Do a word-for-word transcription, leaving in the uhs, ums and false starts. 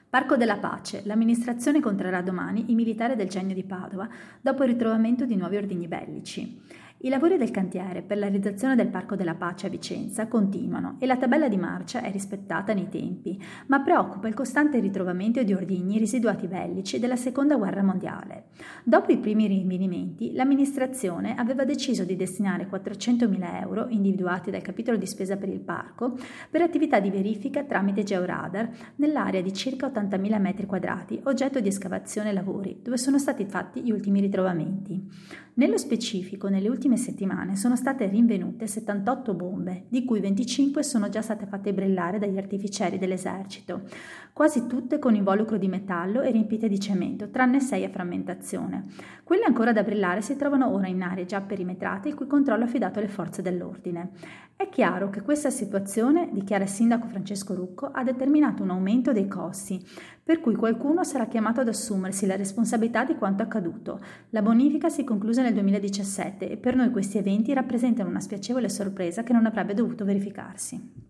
Parco della Pace. L'amministrazione comprerà domani i militari del Genio di Padova dopo il ritrovamento di nuovi ordigni bellici. I lavori del cantiere per la realizzazione del Parco della Pace a Vicenza continuano e la tabella di marcia è rispettata nei tempi, ma preoccupa il costante ritrovamento di ordigni residuati bellici della Seconda Guerra Mondiale. Dopo i primi rinvenimenti, l'amministrazione aveva deciso di destinare quattrocentomila euro, individuati dal capitolo di spesa per il parco, per attività di verifica tramite georadar nell'area di circa ottantamila metri quadrati, oggetto di escavazione e lavori, dove sono stati fatti gli ultimi ritrovamenti. Nello specifico, nelle ultime settimane sono state rinvenute settantotto bombe, di cui venticinque sono già state fatte brillare dagli artificieri dell'esercito, quasi tutte con involucro di metallo e riempite di cemento, tranne sei a frammentazione. Quelle ancora da brillare si trovano ora in aree già perimetrate, il cui controllo è affidato alle forze dell'ordine. È chiaro che questa situazione, dichiara il sindaco Francesco Rucco, ha determinato un aumento dei costi, per cui qualcuno sarà chiamato ad assumersi la responsabilità di quanto accaduto. La bonifica si concluse nel duemiladiciassette e per noi questi eventi rappresentano una spiacevole sorpresa che non avrebbe dovuto verificarsi.